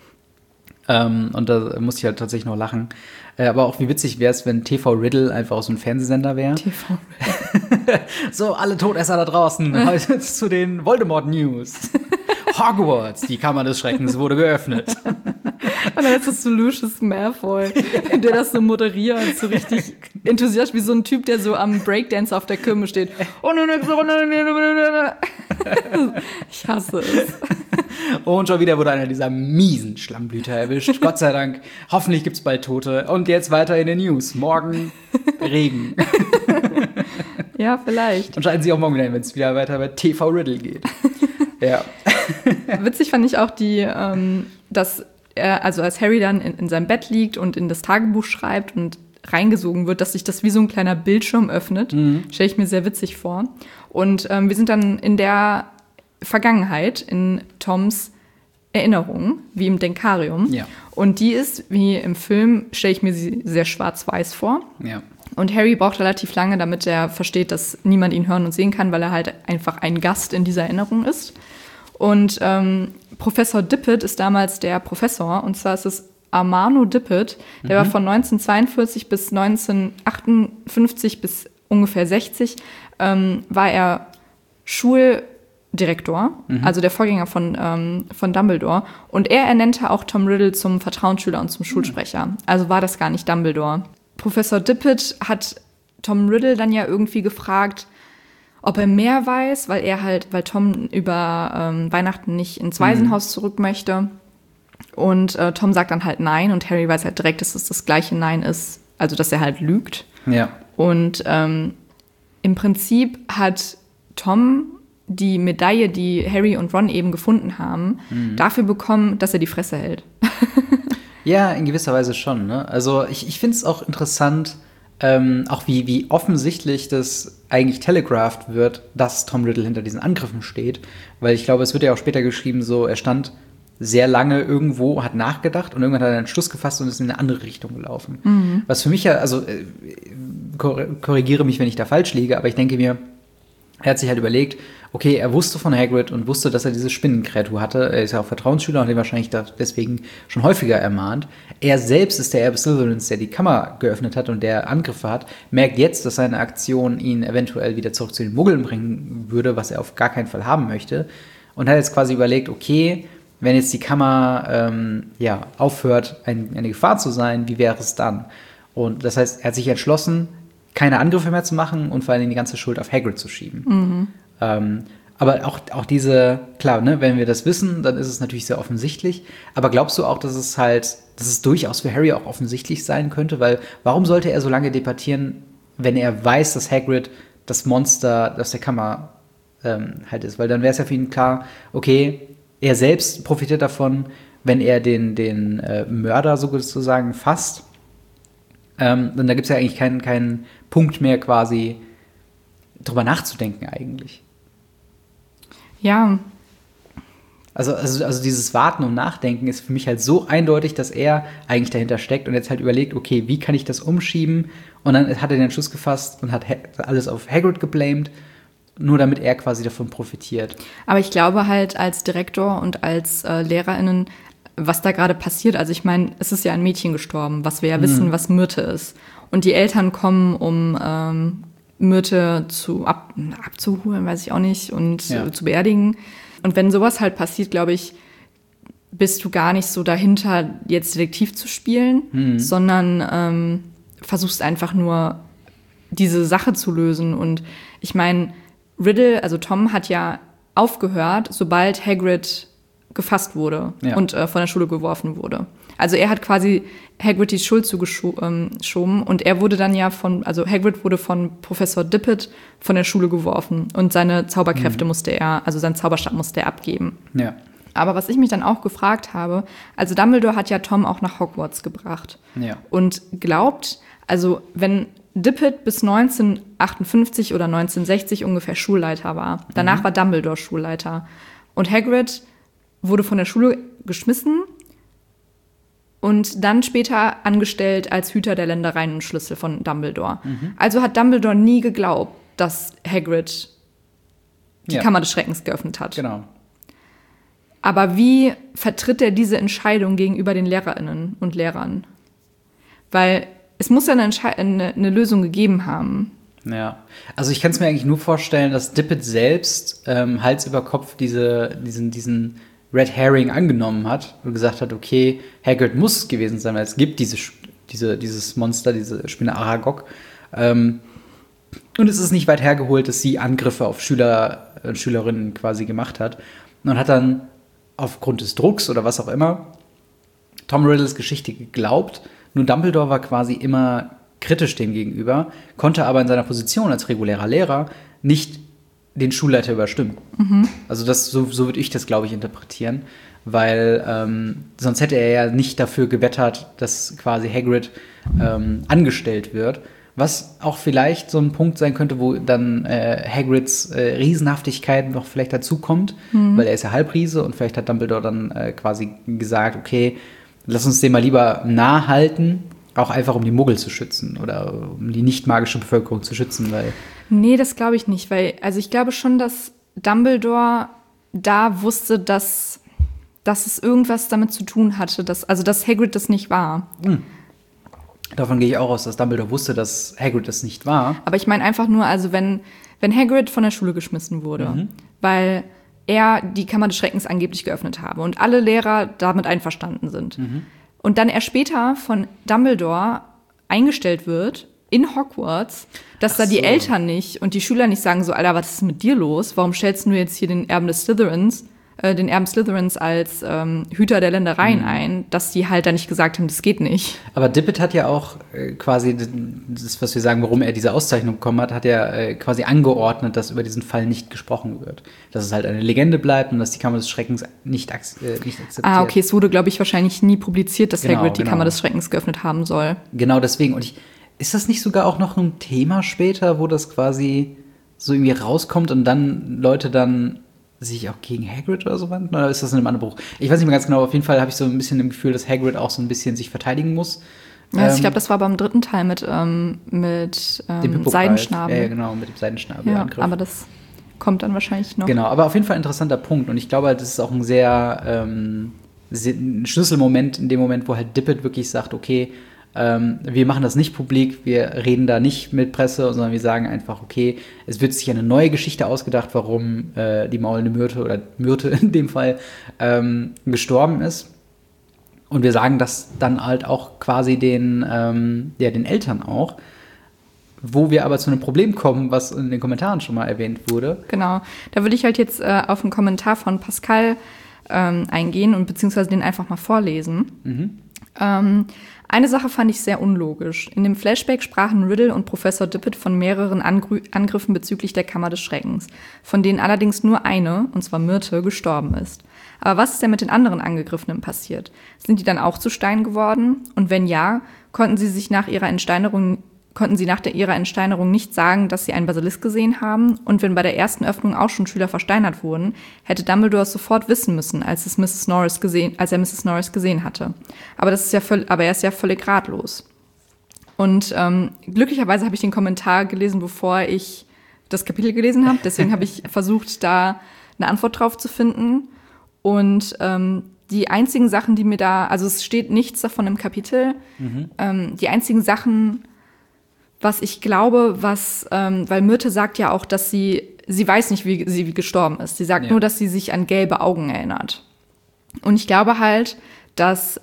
Und da musste ich halt tatsächlich noch lachen. Aber auch wie witzig wäre es, wenn TV Riddle einfach aus so einem Fernsehsender wäre. TV Riddle. So, alle Todesser da draußen, heute zu den Voldemort-News. Hogwarts, die Kammer des Schreckens wurde geöffnet. Und dann ist das so Lucius Malfoy, der das so moderiert, so richtig enthusiastisch, wie so ein Typ, der so am Breakdance auf der Kirmes steht. Ich hasse es. Und schon wieder wurde einer dieser miesen Schlammblüter erwischt. Gott sei Dank. Hoffentlich gibt's bald Tote. Und jetzt weiter in den News. Morgen Regen. Ja, vielleicht. Und schalten Sie auch morgen wieder ein, wenn es wieder weiter bei TV Riddle geht. Ja. Witzig fand ich auch dass er, also als Harry dann in seinem Bett liegt und in das Tagebuch schreibt und reingesogen wird, dass sich das wie so ein kleiner Bildschirm öffnet. Stelle ich mir sehr witzig vor. Und wir sind dann in der Vergangenheit, in Toms Erinnerung, wie im Denkarium. Ja. Und die ist, wie im Film, stelle ich mir sie sehr schwarz-weiß vor. Ja. Und Harry braucht relativ lange, damit er versteht, dass niemand ihn hören und sehen kann, weil er halt einfach ein Gast in dieser Erinnerung ist. Und Professor Dippet ist damals der Professor, und zwar ist es Armano Dippet, der war von 1942 bis 1958 bis ungefähr 60, war er Schuldirektor, also der Vorgänger von Dumbledore. Und er ernannte auch Tom Riddle zum Vertrauensschüler und zum Schulsprecher. Also war das gar nicht Dumbledore. Professor Dippet hat Tom Riddle dann ja irgendwie gefragt, ob er mehr weiß, weil Tom über Weihnachten nicht ins Waisenhaus zurück möchte. Und Tom sagt dann halt nein und Harry weiß halt direkt, dass es das gleiche Nein ist, also dass er halt lügt. Ja. Und im Prinzip hat Tom die Medaille, die Harry und Ron eben gefunden haben, dafür bekommen, dass er die Fresse hält. Ja, in gewisser Weise schon. Ne? Also ich finde es auch interessant, auch wie offensichtlich das eigentlich telegraphed wird, dass Tom Riddle hinter diesen Angriffen steht. Weil ich glaube, es wird ja auch später geschrieben, so er stand sehr lange irgendwo, hat nachgedacht und irgendwann hat er einen Entschluss gefasst und ist in eine andere Richtung gelaufen. Was für mich ja, also korrigiere mich, wenn ich da falsch liege, aber ich denke mir, er hat sich halt überlegt, okay, er wusste von Hagrid und wusste, dass er diese Spinnenkreatur hatte. Er ist ja auch Vertrauensschüler und hat ihn wahrscheinlich deswegen schon häufiger ermahnt. Er selbst ist der Erbe Slytherins, der die Kammer geöffnet hat und der Angriffe hat, merkt jetzt, dass seine Aktion ihn eventuell wieder zurück zu den Muggeln bringen würde, was er auf gar keinen Fall haben möchte. Und hat jetzt quasi überlegt, okay, wenn jetzt die Kammer aufhört, eine Gefahr zu sein, wie wäre es dann? Und das heißt, er hat sich entschlossen, keine Angriffe mehr zu machen und vor allem die ganze Schuld auf Hagrid zu schieben. Aber auch diese, klar, ne, wenn wir das wissen, dann ist es natürlich sehr offensichtlich. Aber glaubst du auch, dass es durchaus für Harry auch offensichtlich sein könnte? Weil warum sollte er so lange debattieren, wenn er weiß, dass Hagrid das Monster aus der Kammer halt ist? Weil dann wäre es ja für ihn klar, okay, er selbst profitiert davon, wenn er den Mörder sozusagen fasst. Dann da gibt es ja eigentlich keinen Punkt mehr quasi drüber nachzudenken eigentlich. Ja. Also dieses Warten und Nachdenken ist für mich halt so eindeutig, dass er eigentlich dahinter steckt und jetzt halt überlegt, okay, wie kann ich das umschieben? Und dann hat er den Entschluss gefasst und hat alles auf Hagrid geblamed, nur damit er quasi davon profitiert. Aber ich glaube halt als Direktor und als LehrerInnen, was da gerade passiert, also ich meine, es ist ja ein Mädchen gestorben, was wir ja wissen, was Myrte ist. Und die Eltern kommen, um Myrte abzuholen, weiß ich auch nicht, und zu beerdigen. Und wenn sowas halt passiert, glaube ich, bist du gar nicht so dahinter, jetzt Detektiv zu spielen, sondern versuchst einfach nur, diese Sache zu lösen. Und ich meine, Riddle, also Tom, hat ja aufgehört, sobald Hagrid gefasst wurde und von der Schule geworfen wurde. Also er hat quasi Hagrid die Schuld zugeschoben und er wurde dann Hagrid wurde von Professor Dippet von der Schule geworfen und seine Zauberkräfte seinen Zauberstab musste er abgeben. Ja. Aber was ich mich dann auch gefragt habe, also Dumbledore hat ja Tom auch nach Hogwarts gebracht und glaubt, also wenn Dippet bis 1958 oder 1960 ungefähr Schulleiter war, danach war Dumbledore Schulleiter und Hagrid wurde von der Schule geschmissen und dann später angestellt als Hüter der Ländereien und Schlüssel von Dumbledore. Also hat Dumbledore nie geglaubt, dass Hagrid die Kammer des Schreckens geöffnet hat. Genau. Aber wie vertritt er diese Entscheidung gegenüber den LehrerInnen und Lehrern? Weil es muss ja eine Lösung gegeben haben. Ja, also ich kann es mir eigentlich nur vorstellen, dass Dippet selbst Hals über Kopf diesen Red Herring angenommen hat und gesagt hat, okay, Hagrid muss es gewesen sein, weil es gibt dieses Monster, diese Spinne Aragog. Und es ist nicht weit hergeholt, dass sie Angriffe auf Schüler und Schülerinnen quasi gemacht hat. Und hat dann aufgrund des Drucks oder was auch immer Tom Riddles Geschichte geglaubt. Nur Dumbledore war quasi immer kritisch dem gegenüber, konnte aber in seiner Position als regulärer Lehrer nicht den Schulleiter überstimmen. Also so würde ich das, glaube ich, interpretieren, weil sonst hätte er ja nicht dafür gewettert, dass quasi Hagrid angestellt wird, was auch vielleicht so ein Punkt sein könnte, wo dann Hagrids Riesenhaftigkeit noch vielleicht dazukommt, weil er ist ja Halbriese und vielleicht hat Dumbledore dann quasi gesagt, okay, lass uns den mal lieber nah halten, auch einfach um die Muggel zu schützen oder um die nicht magische Bevölkerung zu schützen, weil Nee, das glaube ich nicht, weil also ich glaube schon, dass Dumbledore da wusste, dass es irgendwas damit zu tun hatte, dass Hagrid das nicht war. Davon gehe ich auch aus, dass Dumbledore wusste, dass Hagrid das nicht war. Aber ich meine einfach nur, also wenn Hagrid von der Schule geschmissen wurde, weil er die Kammer des Schreckens angeblich geöffnet habe und alle Lehrer damit einverstanden sind. Und dann er später von Dumbledore eingestellt wird in Hogwarts, dass da die Eltern nicht und die Schüler nicht sagen so, Alter, was ist mit dir los? Warum stellst du jetzt hier den Erben Slytherins als Hüter der Ländereien ein, dass die halt da nicht gesagt haben, das geht nicht. Aber Dippet hat ja auch quasi, das, was wir sagen, warum er diese Auszeichnung bekommen hat, ja quasi angeordnet, dass über diesen Fall nicht gesprochen wird. Dass es halt eine Legende bleibt und dass die Kammer des Schreckens nicht akzeptiert. Ah, okay, es wurde, glaube ich, wahrscheinlich nie publiziert, dass Hagrid die Kammer des Schreckens geöffnet haben soll. Genau deswegen. Und ist das nicht sogar auch noch ein Thema später, wo das quasi so irgendwie rauskommt und dann Leute dann sich auch gegen Hagrid oder so wenden? Oder ist das in einem anderen Buch? Ich weiß nicht mehr ganz genau. Auf jeden Fall habe ich so ein bisschen im Gefühl, dass Hagrid auch so ein bisschen sich verteidigen muss. Ja, also ich glaube, das war beim dritten Teil mit Seidenschnabel. Ja, genau, mit dem Seidenschnabel. Ja, aber das kommt dann wahrscheinlich noch. Genau, aber auf jeden Fall ein interessanter Punkt. Und ich glaube halt, das ist auch ein sehr ein Schlüsselmoment in dem Moment, wo halt Dippet wirklich sagt, okay, Wir machen das nicht publik, wir reden da nicht mit Presse, sondern wir sagen einfach, okay, es wird sich eine neue Geschichte ausgedacht, warum die maulende Myrte oder Myrte in dem Fall gestorben ist. Und wir sagen das dann halt auch quasi den Eltern auch. Wo wir aber zu einem Problem kommen, was in den Kommentaren schon mal erwähnt wurde. Genau, da würde ich halt jetzt auf einen Kommentar von Pascal eingehen und beziehungsweise den einfach mal vorlesen. Eine Sache fand ich sehr unlogisch. In dem Flashback sprachen Riddle und Professor Dippet von mehreren Angriffen bezüglich der Kammer des Schreckens, von denen allerdings nur eine, und zwar Myrte, gestorben ist. Aber was ist denn mit den anderen Angegriffenen passiert? Sind die dann auch zu Stein geworden? Und wenn ja, konnten sie nach ihrer Entsteinerung nicht sagen, dass sie einen Basilisk gesehen haben? Und wenn bei der ersten Öffnung auch schon Schüler versteinert wurden, hätte Dumbledore es sofort wissen müssen, als er Mrs. Norris gesehen hatte. Aber er ist ja völlig ratlos. Und glücklicherweise habe ich den Kommentar gelesen, bevor ich das Kapitel gelesen habe. Deswegen habe ich versucht, da eine Antwort drauf zu finden. Und die einzigen Sachen, die mir da, also es steht nichts davon im Kapitel, die einzigen Sachen, was ich glaube, weil Myrte sagt ja auch, dass sie weiß nicht, wie sie gestorben ist. Sie sagt nur, dass sie sich an gelbe Augen erinnert. Und ich glaube halt, dass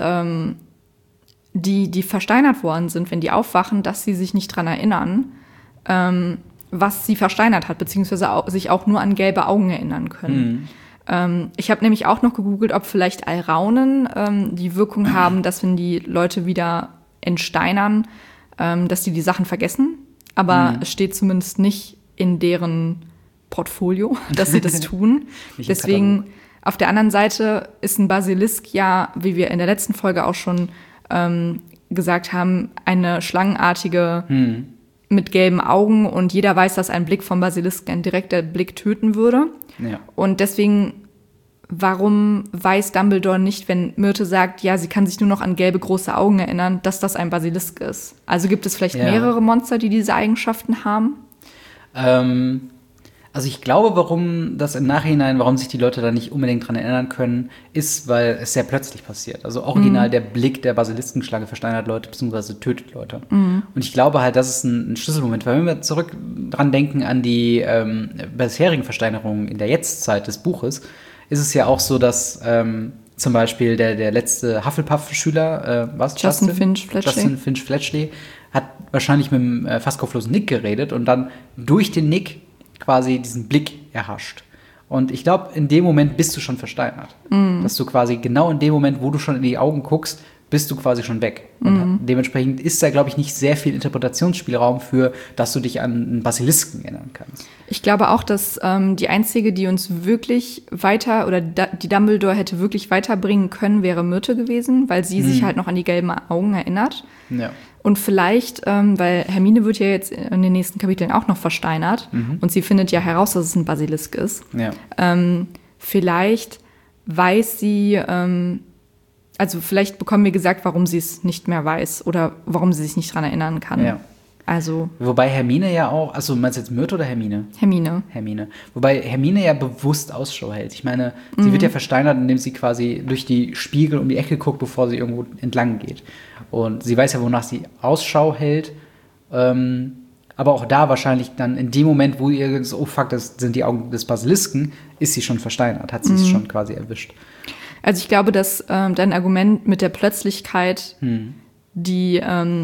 die versteinert worden sind, wenn die aufwachen, dass sie sich nicht dran erinnern, was sie versteinert hat, beziehungsweise sich auch nur an gelbe Augen erinnern können. Ich habe nämlich auch noch gegoogelt, ob vielleicht Alraunen die Wirkung haben, dass wenn die Leute wieder entsteinern, dass die Sachen vergessen. Aber es steht zumindest nicht in deren Portfolio, dass sie das tun. Deswegen, auf der anderen Seite ist ein Basilisk ja, wie wir in der letzten Folge auch schon gesagt haben, eine schlangenartige mit gelben Augen. Und jeder weiß, dass ein Blick vom Basilisk ein direkter Blick töten würde. Ja. Und deswegen, warum weiß Dumbledore nicht, wenn Myrte sagt, ja, sie kann sich nur noch an gelbe große Augen erinnern, dass das ein Basilisk ist? Also gibt es vielleicht mehrere Monster, die diese Eigenschaften haben? Also ich glaube, warum sich die Leute da nicht unbedingt dran erinnern können, ist, weil es sehr plötzlich passiert. Also original der Blick der Basiliskenschlange versteinert Leute bzw. tötet Leute. Und ich glaube halt, das ist ein Schlüsselmoment, weil wenn wir zurück dran denken an die bisherigen Versteinerungen in der Jetztzeit des Buches, ist es ja auch so, dass zum Beispiel der letzte Hufflepuff-Schüler, Justin Finch Fletchley, hat wahrscheinlich mit dem fast kopflosen Nick geredet und dann durch den Nick quasi diesen Blick erhascht. Und ich glaube, in dem Moment bist du schon versteinert. Dass du quasi genau in dem Moment, wo du schon in die Augen guckst, bist du quasi schon weg. Und dementsprechend ist da, glaube ich, nicht sehr viel Interpretationsspielraum für, dass du dich an einen Basilisken erinnern kannst. Ich glaube auch, dass die einzige, die uns wirklich die Dumbledore hätte wirklich weiterbringen können, wäre Myrte gewesen, weil sie sich halt noch an die gelben Augen erinnert. Ja. Und vielleicht, weil Hermine wird ja jetzt in den nächsten Kapiteln auch noch versteinert und sie findet ja heraus, dass es ein Basilisk ist. Ja. Vielleicht weiß sie, also vielleicht bekommen wir gesagt, warum sie es nicht mehr weiß oder warum sie sich nicht dran erinnern kann. Ja. Also. Wobei Hermine ja auch, also meinst du jetzt Myrte oder Hermine? Hermine. Wobei Hermine ja bewusst Ausschau hält. Ich meine, sie wird ja versteinert, indem sie quasi durch die Spiegel um die Ecke guckt, bevor sie irgendwo entlang geht. Und sie weiß ja, wonach sie Ausschau hält. Aber auch da wahrscheinlich dann in dem Moment, wo ihr so, oh fuck, das sind die Augen des Basilisken, ist sie schon versteinert, hat sie es schon quasi erwischt. Also ich glaube, dass dein Argument mit der Plötzlichkeit die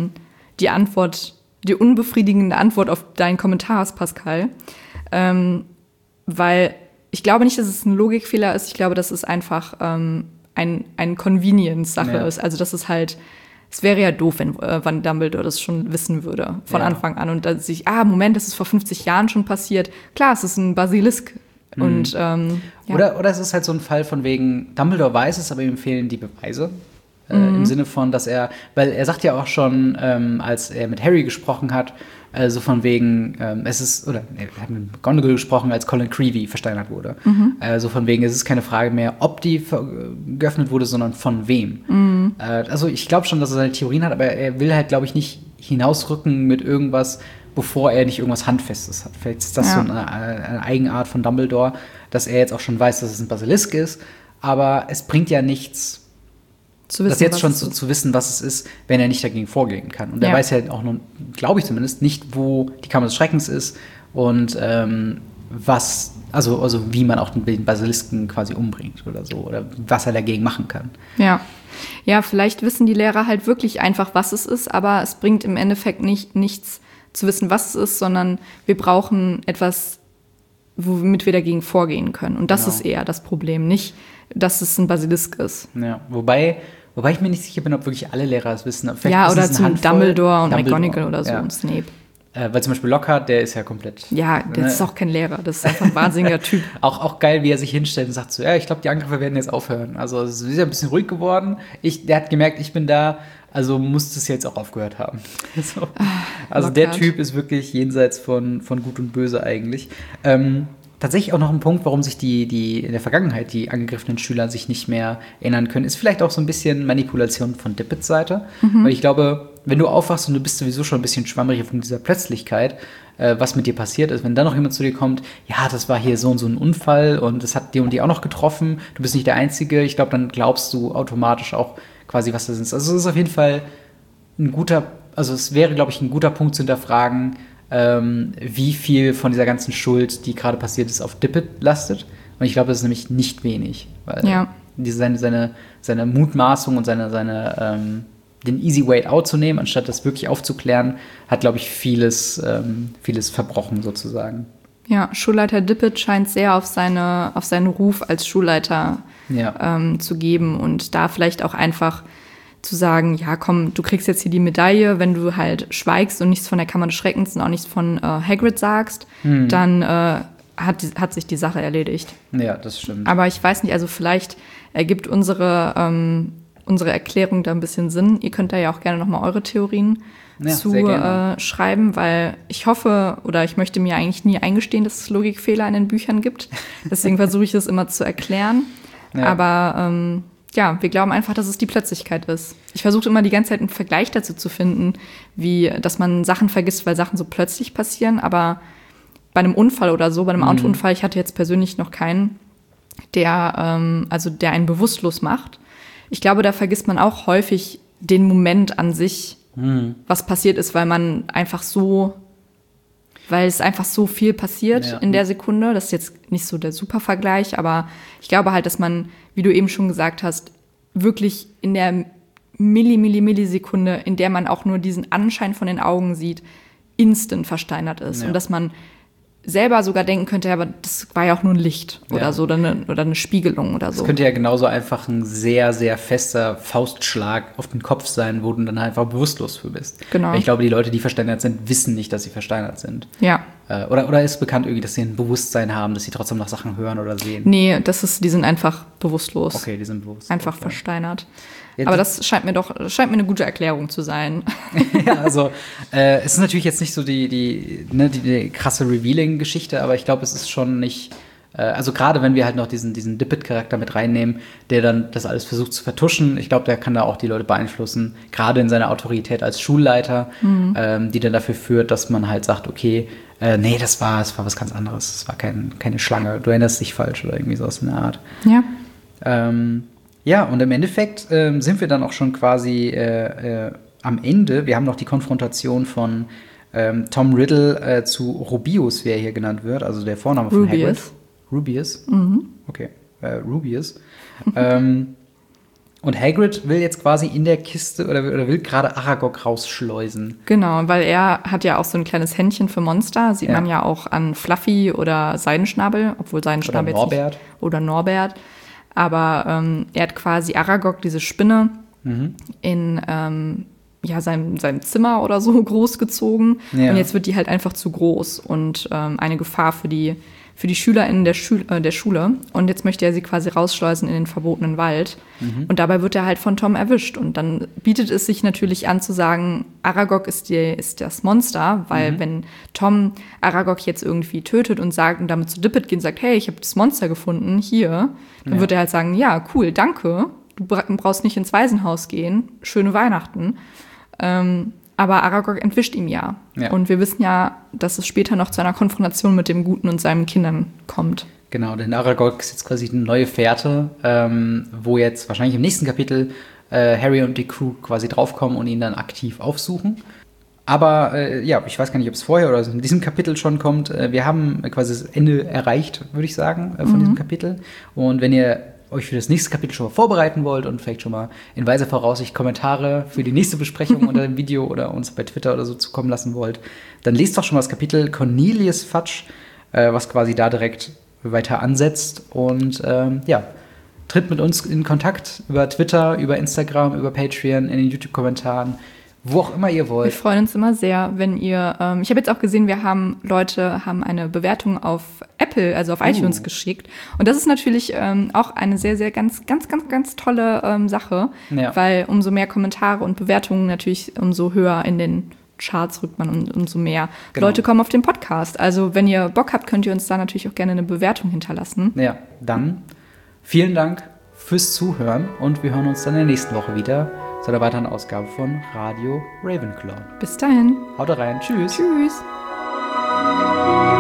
unbefriedigende Antwort auf deinen Kommentar ist, Pascal. Weil ich glaube nicht, dass es ein Logikfehler ist. Ich glaube, dass es einfach eine Convenience-Sache ist. Also das ist halt, es wäre ja doof, wenn Dumbledore das schon wissen würde von Anfang an. Und dann sich, Moment, das ist vor 50 Jahren schon passiert. Klar, es ist ein Basilisk. Und, Oder es ist halt so ein Fall von wegen, Dumbledore weiß es, aber ihm fehlen die Beweise. Im Sinne von, dass weil er sagt ja auch schon, als er mit Harry gesprochen hat, so von wegen, er hat mit McGonagall gesprochen, als Colin Creevey versteinert wurde. So von wegen, es ist keine Frage mehr, ob die geöffnet wurde, sondern von wem. Also ich glaube schon, dass er seine Theorien hat, aber er will halt, glaube ich, nicht hinausrücken mit irgendwas, bevor er nicht irgendwas Handfestes hat. Vielleicht ist das so eine Eigenart von Dumbledore, dass er jetzt auch schon weiß, dass es ein Basilisk ist, aber es bringt ja nichts, Zu wissen, das jetzt was schon es ist. zu wissen, was es ist, wenn er nicht dagegen vorgehen kann. Und er Ja. weiß ja auch noch, glaube ich zumindest, nicht, wo die Kammer des Schreckens ist und also wie man auch den Basilisken quasi umbringt oder so. Oder was er dagegen machen kann. Ja. Ja, vielleicht wissen die Lehrer halt wirklich einfach, was es ist, aber es bringt im Endeffekt nichts zu wissen, was es ist, sondern wir brauchen etwas, womit wir dagegen vorgehen können. Und das Genau. ist eher das Problem, nicht, dass es ein Basilisk ist. Ja, wobei ich mir nicht sicher bin, ob wirklich alle Lehrer es wissen. Vielleicht Ja, ist oder es eine zum Handvoll. Dumbledore und McGonagall oder so ja. und Snape. Weil zum Beispiel Lockhart, der ist ja komplett... Ja, der ist auch kein Lehrer, das ist einfach ein wahnsinniger Typ. Auch geil, wie er sich hinstellt und sagt so, ja, ich glaube, die Angriffe werden jetzt aufhören. Also es ist ja ein bisschen ruhig geworden. Der hat gemerkt, ich bin da, also muss das jetzt auch aufgehört haben. So. Also der Lockhart. Typ ist wirklich jenseits von Gut und Böse eigentlich. Tatsächlich auch noch ein Punkt, warum sich die in der Vergangenheit die angegriffenen Schüler sich nicht mehr erinnern können, ist vielleicht auch so ein bisschen Manipulation von Dippets Seite. Weil ich glaube, wenn du aufwachst und du bist sowieso schon ein bisschen schwammerig von dieser Plötzlichkeit, was mit dir passiert ist, wenn dann noch jemand zu dir kommt, ja, das war hier so und so ein Unfall und das hat die und die auch noch getroffen, du bist nicht der Einzige, ich glaube, dann glaubst du automatisch auch quasi, was das ist. Also es ist auf jeden Fall es wäre, glaube ich, ein guter Punkt zu hinterfragen, wie viel von dieser ganzen Schuld, die gerade passiert ist, auf Dippet lastet. Und ich glaube, das ist nämlich nicht wenig. Weil seine Mutmaßung und den easy way out zu nehmen, anstatt das wirklich aufzuklären, hat, glaube ich, vieles verbrochen sozusagen. Ja, Schulleiter Dippet scheint sehr auf seinen Ruf als Schulleiter zu geben und da vielleicht auch einfach zu sagen, ja komm, du kriegst jetzt hier die Medaille, wenn du halt schweigst und nichts von der Kammer des Schreckens und auch nichts von Hagrid sagst, dann hat sich die Sache erledigt. Ja, das stimmt. Aber ich weiß nicht, also vielleicht ergibt unsere Erklärung da ein bisschen Sinn. Ihr könnt da ja auch gerne nochmal eure Theorien schreiben, weil ich hoffe oder ich möchte mir eigentlich nie eingestehen, dass es Logikfehler in den Büchern gibt. Deswegen versuche ich das immer zu erklären. Ja. Aber wir glauben einfach, dass es die Plötzlichkeit ist. Ich versuche immer die ganze Zeit einen Vergleich dazu zu finden, dass man Sachen vergisst, weil Sachen so plötzlich passieren. Aber bei einem Unfall oder so, bei einem Autounfall, ich hatte jetzt persönlich noch keinen, der einen bewusstlos macht. Ich glaube, da vergisst man auch häufig den Moment an sich, was passiert ist, weil es einfach so viel passiert in der Sekunde. Das ist jetzt nicht so der super Vergleich, aber ich glaube halt, dass man, wie du eben schon gesagt hast, wirklich in der Millisekunde, in der man auch nur diesen Anschein von den Augen sieht, instant versteinert ist. Ja. Und dass man selber sogar denken könnte, aber das war ja auch nur ein Licht oder so, oder eine Spiegelung oder so. Das könnte ja genauso einfach ein sehr, sehr fester Faustschlag auf den Kopf sein, wo du dann einfach bewusstlos für bist. Genau. Weil ich glaube, die Leute, die versteinert sind, wissen nicht, dass sie versteinert sind. Ja. Oder ist bekannt irgendwie, dass sie ein Bewusstsein haben, dass sie trotzdem noch Sachen hören oder sehen? Nee, die sind einfach bewusstlos. Okay, die sind bewusstlos. Einfach versteinert. Ja, aber das scheint mir eine gute Erklärung zu sein. Ja, also es ist natürlich jetzt nicht so die krasse Revealing-Geschichte, aber ich glaube, es ist schon nicht, also gerade wenn wir halt noch diesen Dippet-Charakter mit reinnehmen, der dann das alles versucht zu vertuschen, ich glaube, der kann da auch die Leute beeinflussen, gerade in seiner Autorität als Schulleiter, die dann dafür führt, dass man halt sagt, okay, nee, das war was ganz anderes, das war keine Schlange, du erinnerst dich falsch oder irgendwie sowas in der Art. Ja. Ja, und im Endeffekt sind wir dann auch schon quasi am Ende. Wir haben noch die Konfrontation von Tom Riddle zu Rubius, wie er hier genannt wird, also der Vorname von Hagrid. Rubius? Okay, Rubius. Und Hagrid will jetzt quasi in der Kiste oder will gerade Aragog rausschleusen. Genau, weil er hat ja auch so ein kleines Händchen für Monster. Sieht man ja auch an Fluffy oder Seidenschnabel, obwohl Seidenschnabel oder Norbert. Aber er hat quasi Aragog, diese Spinne, in seinem Zimmer oder so großgezogen. Ja. Und jetzt wird die halt einfach zu groß und eine Gefahr für die SchülerInnen der Schule. Und jetzt möchte er sie quasi rausschleusen in den verbotenen Wald. Und dabei wird er halt von Tom erwischt. Und dann bietet es sich natürlich an zu sagen, Aragog ist das Monster, weil wenn Tom Aragog jetzt irgendwie tötet und sagt und damit zu Dippet geht und sagt, hey, ich habe das Monster gefunden, hier, dann wird er halt sagen, ja, cool, danke, du brauchst nicht ins Waisenhaus gehen, schöne Weihnachten. Aber Aragog entwischt ihm ja. Und wir wissen ja, dass es später noch zu einer Konfrontation mit dem Guten und seinen Kindern kommt. Genau, denn Aragog ist jetzt quasi eine neue Fährte, wo jetzt wahrscheinlich im nächsten Kapitel Harry und die Crew quasi draufkommen und ihn dann aktiv aufsuchen. Aber ja, ich weiß gar nicht, ob es vorher oder in diesem Kapitel schon kommt. Wir haben quasi das Ende erreicht, würde ich sagen, von diesem Kapitel. Und wenn ihr euch für das nächste Kapitel schon mal vorbereiten wollt und vielleicht schon mal in weiser Voraussicht Kommentare für die nächste Besprechung unter dem Video oder uns bei Twitter oder so zukommen lassen wollt, dann lest doch schon mal das Kapitel Cornelius Fudge, was quasi da direkt weiter ansetzt. Und ja, tritt mit uns in Kontakt über Twitter, über Instagram, über Patreon, in den YouTube-Kommentaren, wo auch immer ihr wollt. Wir freuen uns immer sehr, wenn ihr, ich habe jetzt auch gesehen, Leute haben eine Bewertung auf Apple, also auf iTunes geschickt. Und das ist natürlich auch eine sehr, sehr ganz tolle Sache, weil umso mehr Kommentare und Bewertungen natürlich, umso höher in den Charts rückt man und umso mehr Leute kommen auf den Podcast. Also wenn ihr Bock habt, könnt ihr uns da natürlich auch gerne eine Bewertung hinterlassen. Ja, dann vielen Dank fürs Zuhören und wir hören uns dann in der nächsten Woche wieder zu einer weiteren Ausgabe von Radio Ravenclaw. Bis dahin. Haut rein. Tschüss. Tschüss.